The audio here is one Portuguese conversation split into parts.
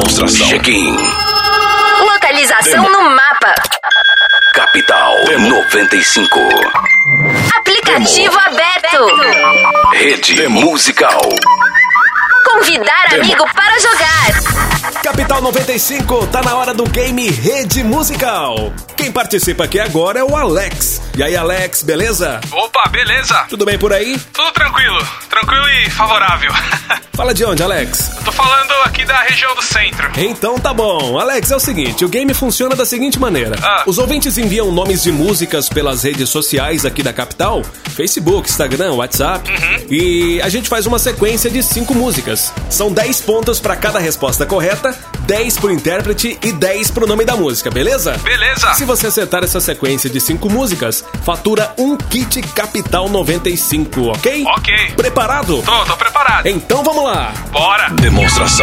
Demonstração. Check-in. Localização no mapa. Capital 95. Aplicativo aberto. Rede musical. Convidar amigo para jogar. Capital 95, tá na hora do game Rede Musical. Quem participa aqui agora é o Alex. E aí, Alex, beleza? Opa, beleza? Tudo bem por aí? Tudo tranquilo e favorável. Fala de onde, Alex? Eu tô falando aqui da região do centro. Então tá bom. Alex, é o seguinte, o game funciona da seguinte maneira. Os ouvintes enviam nomes de músicas pelas redes sociais aqui da capital, Facebook, Instagram, WhatsApp, e a gente faz uma sequência de 5 músicas. São 10 pontos pra cada resposta correta, 10 pro intérprete e 10 pro nome da música, beleza? Beleza. Se você acertar essa sequência de 5 músicas, fatura um kit Capital 95, ok? Ok. Preparado? Tô preparado. Então vamos lá. Bora. Demonstração.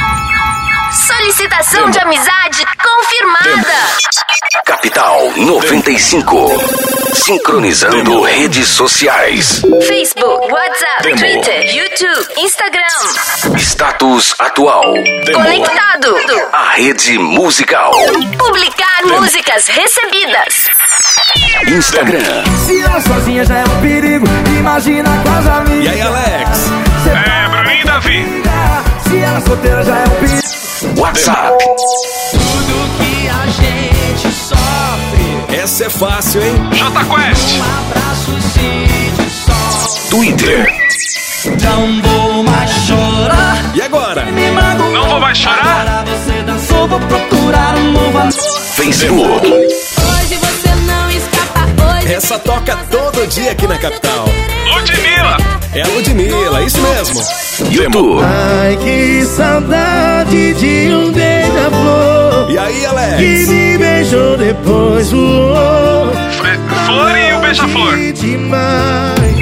Solicitação de amizade confirmada. Capital 95. Sincronizando redes sociais. Facebook, WhatsApp, Twitter, YouTube, Instagram. Status atual. Conectado. A rede musical. Publicar músicas recebidas. Instagram. Se ela sozinha já é um perigo, imagina com as amigas. E aí, Alex? Bruninho e Davi. Se ela solteira já é um perigo. WhatsApp. Tudo que a gente sofre. Essa é fácil, hein? J Quest. Abraço se dissolve. Twitter. Não vou mais chorar. E agora? Me manda um Não vou mais chorar? Agora você dançou, vou procurar um novo amor. Facebook. Hoje você não escapa, hoje Essa toca todo dia aqui na capital. Ludmilla. É a Ludmilla, isso mesmo. YouTube. Ai, que saudade de um beija-flor E aí, que Alex? me beijou depois voou. Flor e o Beija-Flor. Demais.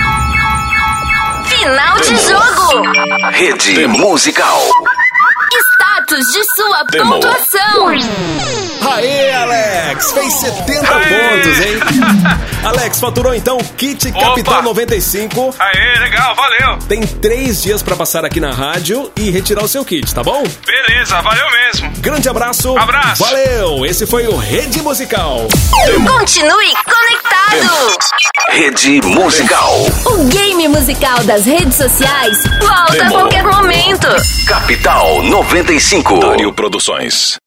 Final de jogo. Rede musical. Status de sua Demo. pontuação. Aê, Alex! Fez 70 Aê! pontos, hein? Alex, faturou então o kit Capital 95. Aê, legal, valeu. Tem 3 dias pra passar aqui na rádio e retirar o seu kit, tá bom? Beleza, valeu mesmo. Grande abraço. Abraço. Valeu! Esse foi o Rede Musical. Continue conectado. Rede musical. o game musical das redes sociais. Volta a Demo. qualquer momento. Capital 95. Dario Produções.